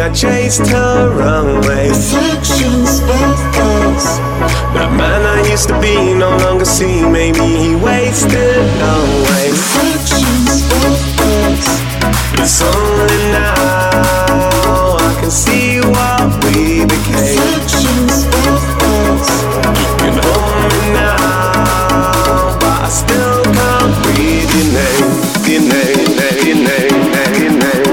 I chased her away. Reflections of us. That man I used to be no longer see. Maybe he wasted away. Reflections of us. It's only now I can see what we became. Reflections of us. You can hold me now, but I still can't breathe your name. Your name, your name, your name,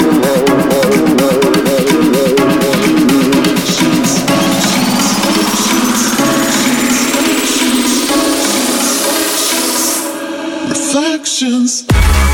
Reflections.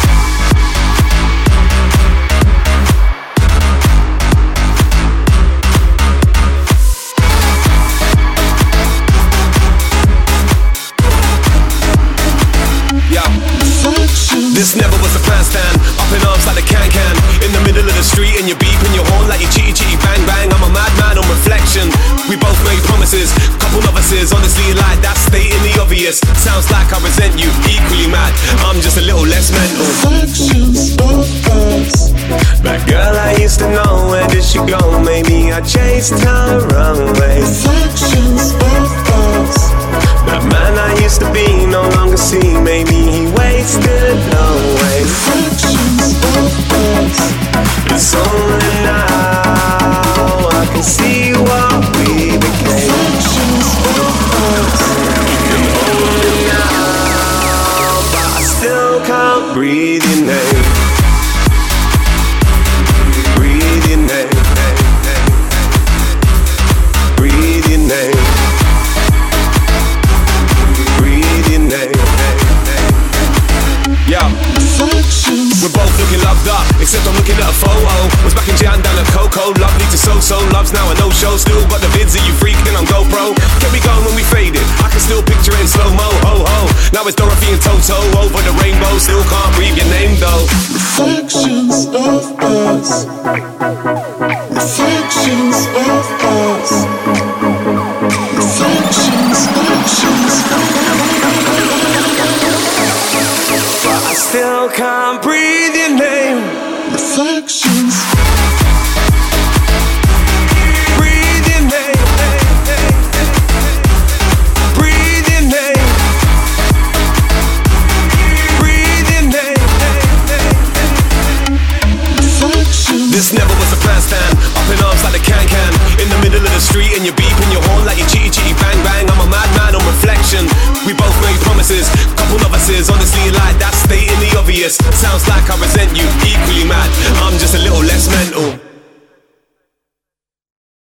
This never was a plan stand. Up in arms like the can-can. In the middle of the street and you're beeping your horn like you chitty chitty bang bang. I'm a madman on reflection. We both made promises, couple novices. Honestly, like that, stating the obvious. Sounds like I resent you, equally mad. I'm just a little less mental. Reflections of us. That girl I used to know, where did she go? Maybe I chased her away. Reflections of us. That man I used to be no longer see. Maybe he wasted away. Reflections of us. It's only now I can see what we became. Reflections of us. You can hold me now, but I still can't breathe your name. Breathe your name. Breathe your name. Yeah, we're both looking loved up, except I'm looking at a photo. Was back in Jan down at Coco, lovely to so-so. Love's now a no-show, still got the vids of you freaking on GoPro. Kept me going when we faded, I can still picture it in slow-mo, ho-ho. Now it's Dorothy and Toto, over the rainbow. Still can't breathe your name though. Reflections of us. Reflections of us. Reflections, reflections. But I still can't breathe your name. Reflections. Breathe your name. Breathe your name. Breathe your name. Reflections. This never was a plan stand. Up in arms like the can-can. In the middle of the street and you're beeping your horn like you chitty chitty bang bang. I'm a madman on reflection. We both made promises, couple novices. Honestly, like that, stating the obvious. Sounds like I resent you, equally mad.